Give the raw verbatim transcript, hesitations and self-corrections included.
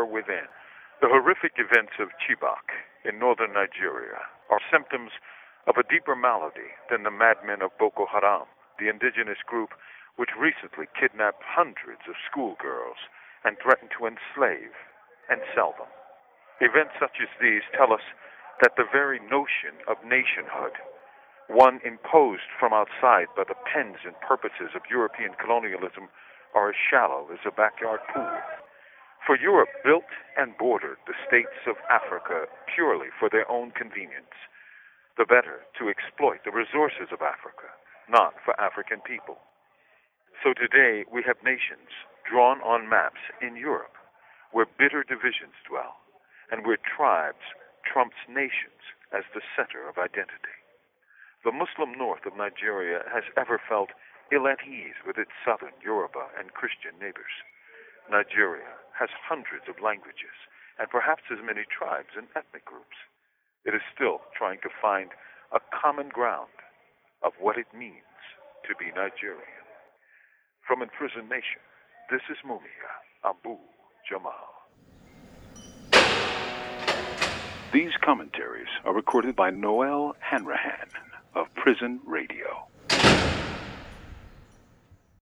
within. The horrific events of Chibok in northern Nigeria are symptoms of a deeper malady than the madmen of Boko Haram, the indigenous group which recently kidnapped hundreds of schoolgirls and threatened to enslave and sell them. Events such as these tell us that the very notion of nationhood, one imposed from outside by the pens and purposes of European colonialism, are as shallow as a backyard pool. For Europe built and bordered the states of Africa purely for their own convenience, the better to exploit the resources of Africa, not for African people. So today we have nations drawn on maps in Europe where bitter divisions dwell and where tribes trumps nations as the center of identity. The Muslim north of Nigeria has ever felt ill at ease with its southern Yoruba and Christian neighbors. Nigeria has hundreds of languages and perhaps as many tribes and ethnic groups. It is still trying to find a common ground of what it means to be Nigerian. From Imprisoned Nation, this is Mumia Abu Jamal. These commentaries are recorded by Noel Hanrahan of Prison Radio.